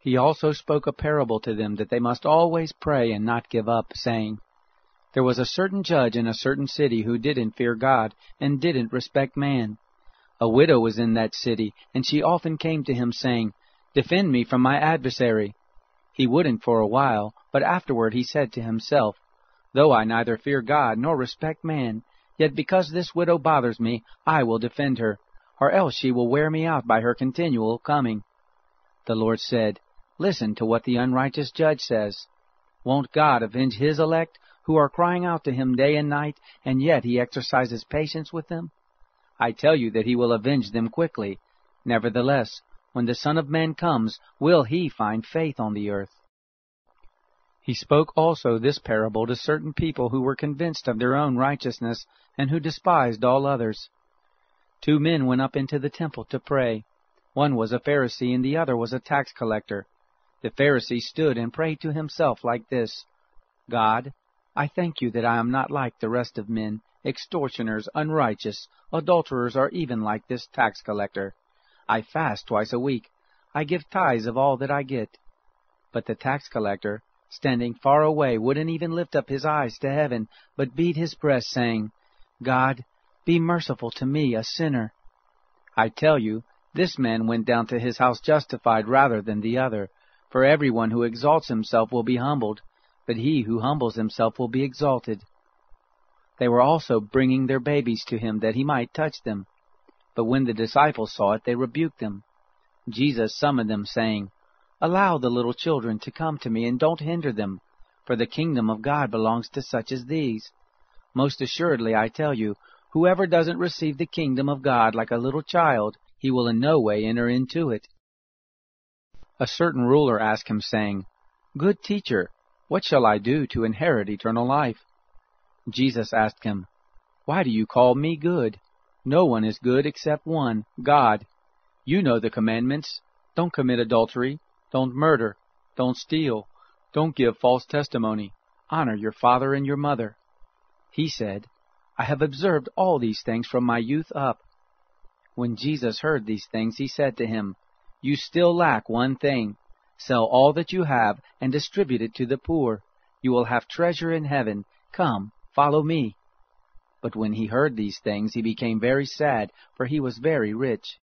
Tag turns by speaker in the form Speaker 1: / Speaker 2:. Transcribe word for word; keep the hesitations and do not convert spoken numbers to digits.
Speaker 1: He also spoke a parable to them that they must always pray and not give up, saying, There was a certain judge in a certain city who didn't fear God and didn't respect man. A widow was in that city, and she often came to him, saying, Defend me from my adversary. He wouldn't for a while, but afterward he said to himself, Though I neither fear God nor respect man, yet because this widow bothers me, I will defend her, or else she will wear me out by her continual coming. The Lord said, Listen to what the unrighteous judge says. Won't God avenge his elect, who are crying out to him day and night, and yet he exercises patience with them? I tell you that he will avenge them quickly. Nevertheless, when the Son of Man comes, will he find faith on the earth? He spoke also this parable to certain people who were convinced of their own righteousness, and who despised all others. Two men went up into the temple to pray. One was a Pharisee, and the other was a tax collector. The Pharisee stood and prayed to himself like this, God, I thank you that I am not like the rest of men, extortioners, unrighteous, adulterers, or even like this tax collector. I fast twice a week. I give tithes of all that I get. But the tax collector, standing far away, wouldn't even lift up his eyes to heaven, but beat his breast, saying, God, be merciful to me, a sinner. I tell you, this man went down to his house justified rather than the other. For everyone who exalts himself will be humbled, but he who humbles himself will be exalted. They were also bringing their babies to him that he might touch them. But when the disciples saw it, they rebuked them. Jesus summoned them, saying, Allow the little children to come to me, and don't hinder them, for the kingdom of God belongs to such as these. Most assuredly, I tell you, whoever doesn't receive the kingdom of God like a little child, he will in no way enter into it. A certain ruler asked him, saying, Good teacher, what shall I do to inherit eternal life? Jesus asked him, Why do you call me good? No one is good except one, God. You know the commandments. Don't commit adultery. Don't murder. Don't steal. Don't give false testimony. Honor your father and your mother. He said, I have observed all these things from my youth up. When Jesus heard these things, he said to him, You still lack one thing. Sell all that you have and distribute it to the poor. You will have treasure in heaven. Come, follow me. But when he heard these things, he became very sad, for he was very rich.